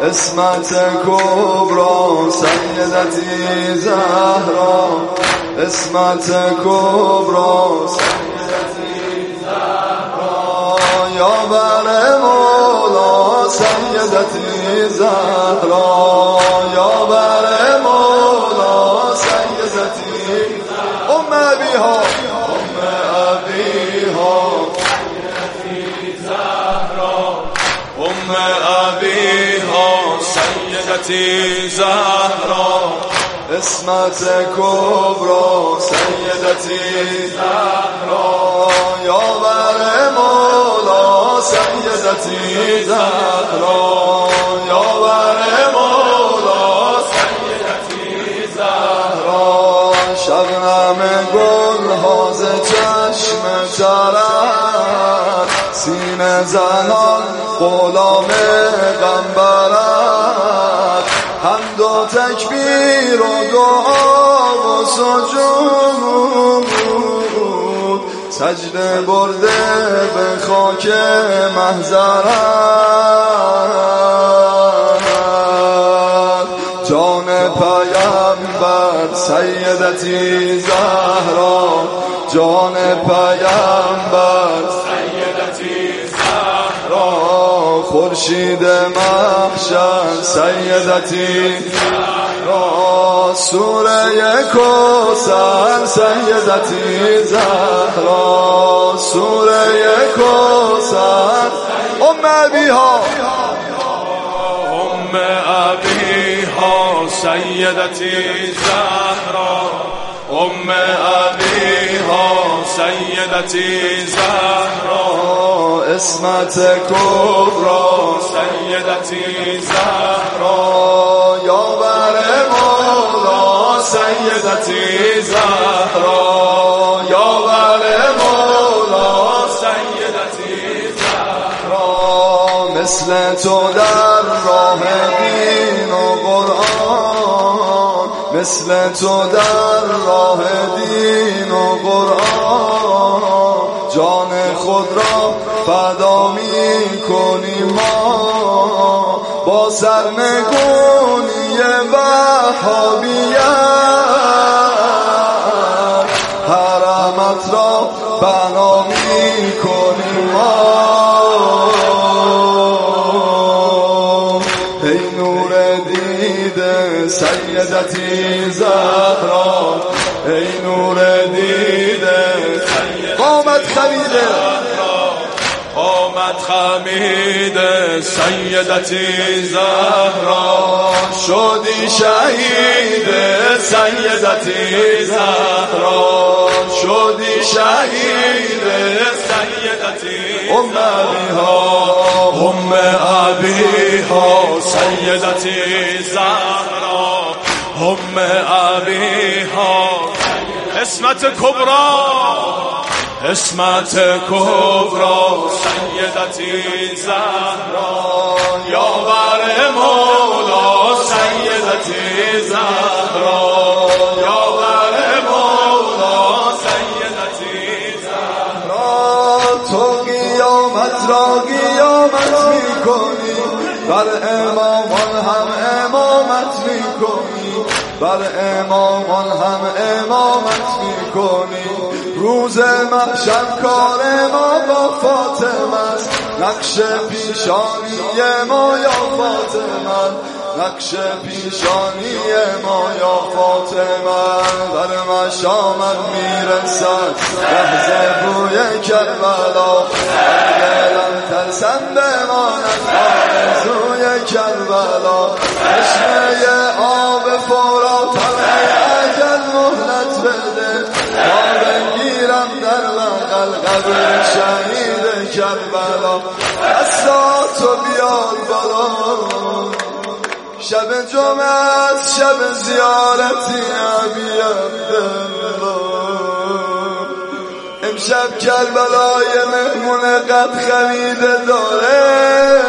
اسمت کبرا سیدتی زهرا، اسمت کبرا سیدتی زهرا، یا بر مولا سیدتی زهرا، یا بر مولا سیدتی ام ابیها سیدتی زهرا، ام ابیها سیدتی زهرا، اسمت کبرا سیدتی زهرا، یا بر مولا سیدتی زهرا، یا بر مولا سیدتی زهرا، شبنم گل ها ز چشم ترت، سینه زنان غلام غمبرت، حمد و تکبیر و دعا و سجود، سجده برده به خاک محضرت، جان پیامبر سیدتی زهرا، جان پیامبر سیدتی زهرا، خورشید محشر سیدتی زهرا، سوره کوثر سیدتی زهرا، سوره کوثر ام ابیها سیدتی زهرا، ام ابیها سیدتی زهرا، اسمت کبرا سیدتی زهرا، یا بر مولا سیدتی زهرا، یا بر مولا سیدتی زهرا، مثل تو در راه دین و قرآن، مثل تو در راه دین و قرآن، جان خود را فدا می کنیم ما، با سرنگونی وهابیت، حرمت را بنا می کنیم ما، ای نور دیده سیدتی زهرا، ای نور دیده قامت خمیده، قامت خمیده سیدتی زهرا، شدی شهید سیدتی زهرا، شدی شهید سیدتی ام ابیها، ام ابیها سیدتی زهرا، ام ابیها اسمت کبرا، اسمت کبرا سیدتی زهرا، یا بر مولا سیدتی زهرا، یا بر مولا سیدتی زهرا، تو قیامت را قیامت می کنی، بر امامان هم امامت می کنی، بر امامان هم امامت می کنی، روز محشر کار ما با فاطمه است، نقش پیشانی ما یا فاطمه، نقش پیشانی ما یا فاطمه، در مشامت میرسد لحظه بوی کربلا، دلم ترسم بماند آرزوی کربلا، چشمه آب فرات اجل مهلت بده، تا بگیرم در بغل قبر شهید کربلا، دستاتو بیار بالا، شب جمعه است شب زیارتی ابی عبدالله، امشب کربلای مهمون قد خریده داره،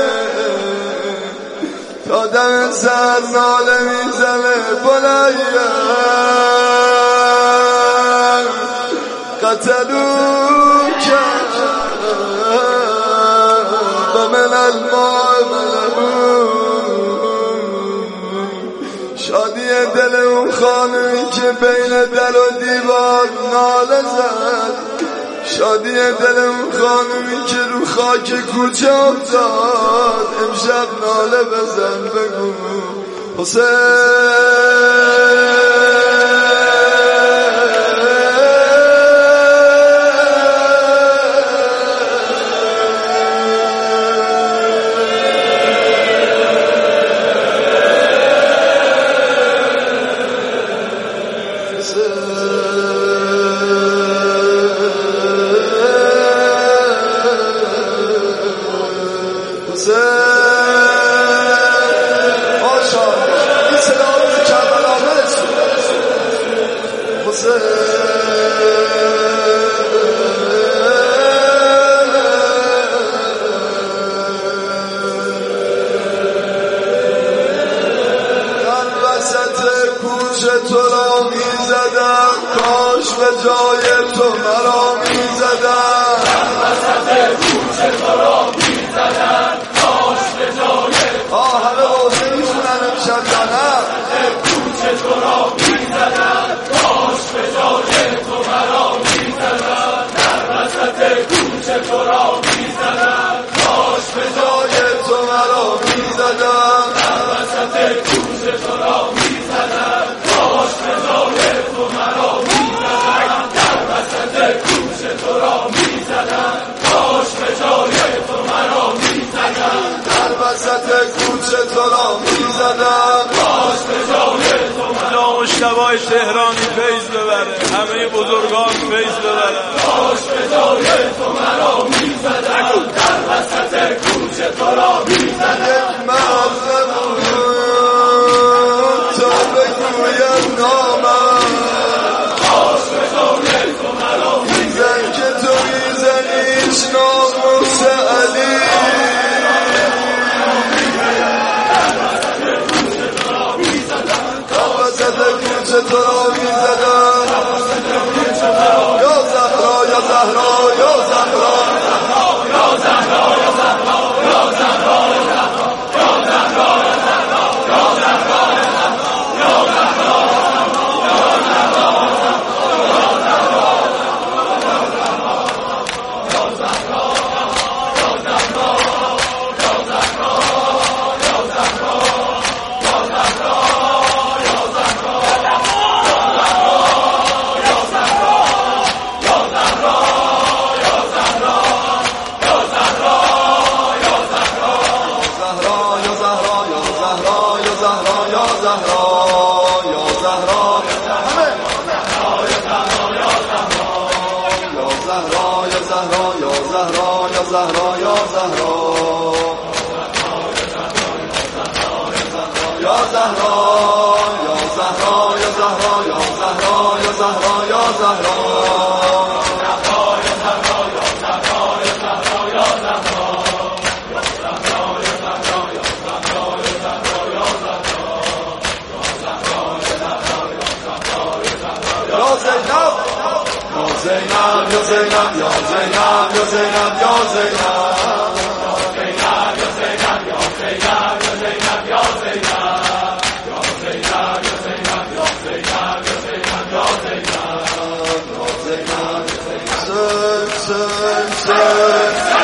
تا دم سر ناله میزنه بلایه، قتلوک و من الماء ملهون، شادی دل اون خانمی که بین در و دیوار ناله زد، شادی دل اون خانمی که رو خاک کوچه افتاد، امشب ناله بزن بگو حسین. تو را می زدم کاش به جای تو مرا می زدم، وسط کوچه تو را می زدم کاش به جای تو همه بازه می خونن امشب یا نه؟ وسط کوچه تو را می زدم کاش به جای تو مرا می زدم، وسط کوچه تو را می زدم کاش به جای تو مرا می زدم، وسط کوچه تو را می زدم کاش به جای تو مرا می زدم، وسط کوچه تو را می زدم کاش به جای تو مرا می زدم، وسط کوچه تو را می زدم کاش به جای تو مرا. مجتبی تهرانی فیض ببره، همه بزرگان فیض ببره، کاش به جای تو مرا می زدم، وسط کوچه تو را می زدم، مظلوم تا بگویم نامم، کاش به جای تو مرا می زن که تو می زنیش ناموس علی، وسط کوچه تو را می زدم، یا زهرا یا زهرا یا زهرا یا زهرا یا زهرا یا زهرا یا زهرا یا زهرا یا زهرا زهرا یا زهرا یا زهرا یا زهرا یا زهرا یا زهرا یا زهرا یا زهرا Zeynep, ya Zeynep, ya Zeynep, ya Zeynep, ya Zeynep, ya Zeynep, ya Zeynep, ya Zeynep, ya Zeynep, ya Zeynep, ya Zeynep, ya Zeynep, ya Zeynep, ya Zeynep, ya Zeynep, ya Zeynep, ya Zeynep,